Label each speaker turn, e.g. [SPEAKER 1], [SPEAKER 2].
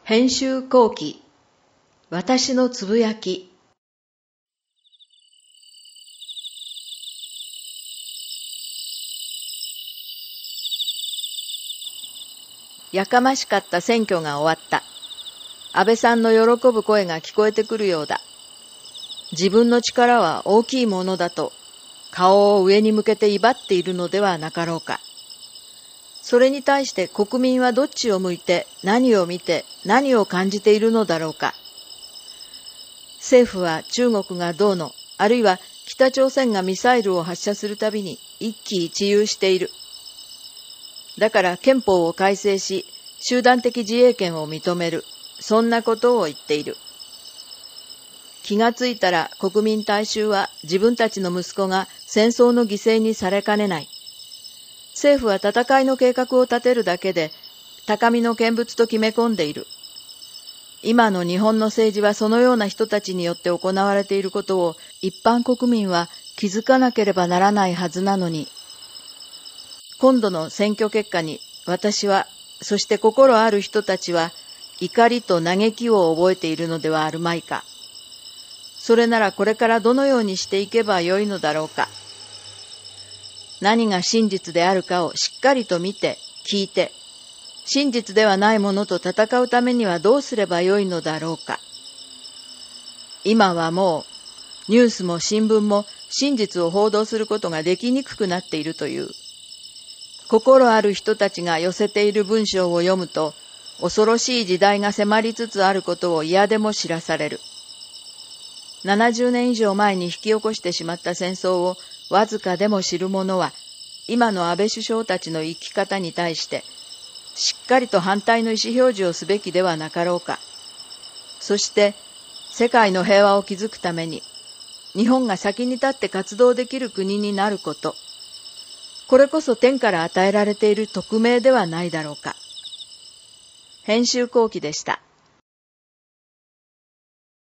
[SPEAKER 1] 編集後期、私のつぶやき。やかましかった選挙が終わった。安倍さんの喜ぶ声が聞こえてくるようだ。自分の力は大きいものだと、顔を上に向けて威張っているのではなかろうか。それに対して国民はどっちを向いて何を見て何を感じているのだろうか。政府は中国がどうの、あるいは北朝鮮がミサイルを発射するたびに一喜一憂している。だから憲法を改正し、集団的自衛権を認める。そんなことを言っている。気がついたら国民大衆は自分たちの息子が戦争の犠牲にされかねない。政府は戦いの計画を立てるだけで高みの見物と決め込んでいる。今の日本の政治はそのような人たちによって行われていることを一般国民は気づかなければならないはずなのに、今度の選挙結果に私は、そして心ある人たちは怒りと嘆きを覚えているのではあるまいか。それならこれからどのようにしていけばよいのだろうか。何が真実であるかをしっかりと見て、聞いて、真実ではないものと戦うためにはどうすればよいのだろうか。今はもう、ニュースも新聞も真実を報道することができにくくなっているという。心ある人たちが寄せている文章を読むと、恐ろしい時代が迫りつつあることを嫌でも知らされる。70年以上前に引き起こしてしまった戦争をわずかでも知る者は、今の安倍首相たちの生き方に対して、しっかりと反対の意思表示をすべきではなかろうか。そして、世界の平和を築くために、日本が先に立って活動できる国になること、これこそ天から与えられている特命ではないだろうか。編集後期でした。